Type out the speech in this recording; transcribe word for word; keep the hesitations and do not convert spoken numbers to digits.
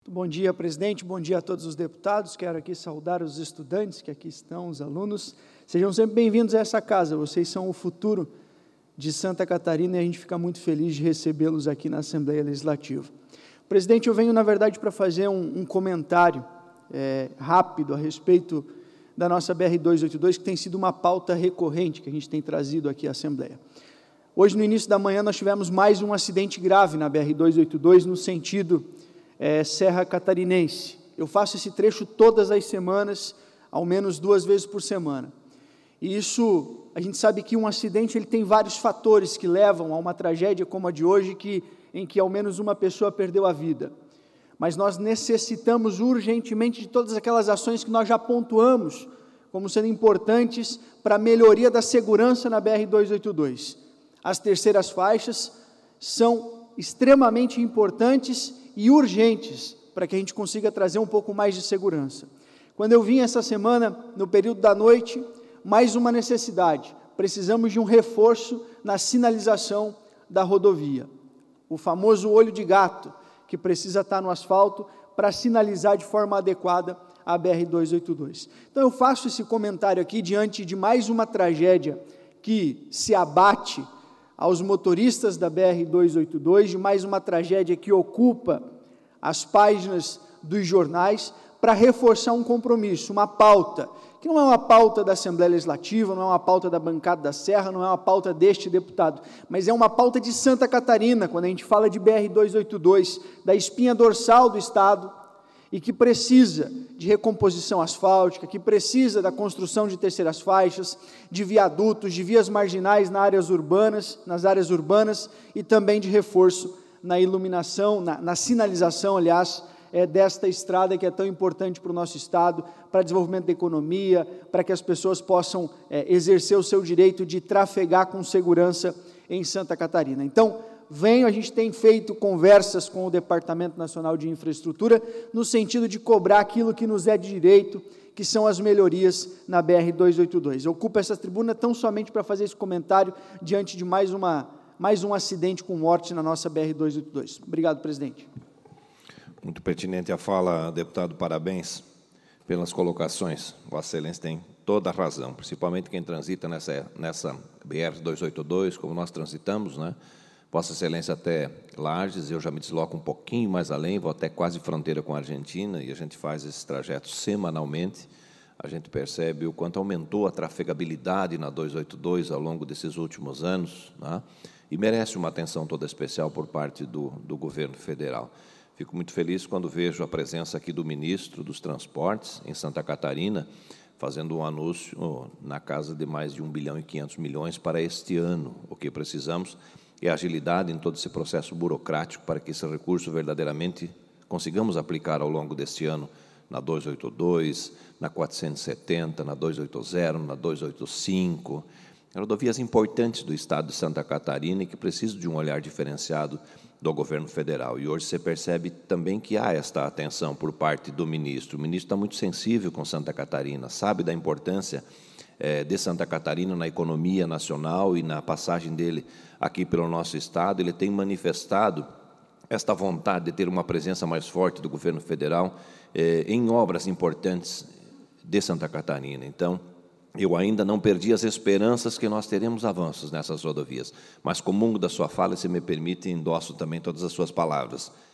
Bom dia, presidente, bom dia a todos os deputados, quero aqui saudar os estudantes que aqui estão, os alunos, sejam sempre bem-vindos a essa casa, vocês são o futuro de Santa Catarina e a gente fica muito feliz de recebê-los aqui na Assembleia Legislativa. Presidente, eu venho, na verdade, para fazer um, um comentário é, rápido a respeito da nossa B R duzentos e oitenta e dois, que tem sido uma pauta recorrente que a gente tem trazido aqui à Assembleia. Hoje, no início da manhã, nós tivemos mais um acidente grave na B R duzentos e oitenta e dois, no sentido é, Serra Catarinense. Eu faço esse trecho todas as semanas, ao menos duas vezes por semana. E isso, a gente sabe que um acidente ele tem vários fatores que levam a uma tragédia como a de hoje, que, em que ao menos uma pessoa perdeu a vida. Mas nós necessitamos urgentemente de todas aquelas ações que nós já pontuamos como sendo importantes para a melhoria da segurança na B R duzentos e oitenta e dois. As terceiras faixas são extremamente importantes e urgentes para que a gente consiga trazer um pouco mais de segurança. Quando eu vim essa semana, no período da noite, mais uma necessidade, precisamos de um reforço na sinalização da rodovia. O famoso olho de gato, que precisa estar no asfalto para sinalizar de forma adequada a B R duzentos e oitenta e dois. Então eu faço esse comentário aqui diante de mais uma tragédia que se abate aos motoristas da B R duzentos e oitenta e dois, de mais uma tragédia que ocupa as páginas dos jornais, para reforçar um compromisso, uma pauta, que não é uma pauta da Assembleia Legislativa, não é uma pauta da bancada da Serra, não é uma pauta deste deputado, mas é uma pauta de Santa Catarina, quando a gente fala de B R duzentos e oitenta e dois, da espinha dorsal do Estado, e que precisa de recomposição asfáltica, que precisa da construção de terceiras faixas, de viadutos, de vias marginais nas áreas urbanas, nas áreas urbanas e também de reforço na iluminação, na, na sinalização, aliás, é, desta estrada que é tão importante para o nosso Estado, para o desenvolvimento da economia, para que as pessoas possam é, exercer o seu direito de trafegar com segurança em Santa Catarina. Então, venho, a gente tem feito conversas com o Departamento Nacional de Infraestrutura, no sentido de cobrar aquilo que nos é de direito, que são as melhorias na B R duzentos e oitenta e dois. Eu ocupo essa tribuna tão somente para fazer esse comentário diante de mais, uma, mais um acidente com morte na nossa B R duzentos e oitenta e dois. Obrigado, presidente. Muito pertinente a fala, deputado, parabéns pelas colocações. Vossa Excelência tem toda a razão, principalmente quem transita nessa, nessa B R duzentos e oitenta e dois, como nós transitamos, né? Vossa Excelência até Lages, eu já me desloco um pouquinho mais além, vou até quase fronteira com a Argentina, e a gente faz esse trajeto semanalmente. A gente percebe o quanto aumentou a trafegabilidade na duzentos e oitenta e dois ao longo desses últimos anos, né? E merece uma atenção toda especial por parte do, do governo federal. Fico muito feliz quando vejo a presença aqui do ministro dos Transportes, em Santa Catarina, fazendo um anúncio na casa de mais de um bilhão e quinhentos milhões para este ano. O que precisamos é agilidade em todo esse processo burocrático para que esse recurso verdadeiramente consigamos aplicar ao longo deste ano na duzentos e oitenta e dois, na quatrocentos e setenta, na duzentos e oitenta, na duzentos e oitenta e cinco, rodovias importantes do Estado de Santa Catarina e que precisam de um olhar diferenciado do governo federal. E hoje você percebe também que há esta atenção por parte do ministro. O ministro está muito sensível com Santa Catarina, sabe da importância eh, de Santa Catarina na economia nacional e na passagem dele aqui pelo nosso Estado. Ele tem manifestado esta vontade de ter uma presença mais forte do governo federal eh, em obras importantes de Santa Catarina. Então, eu ainda não perdi as esperanças que nós teremos avanços nessas rodovias, mas comungo da sua fala, se me permite, endosso também todas as suas palavras.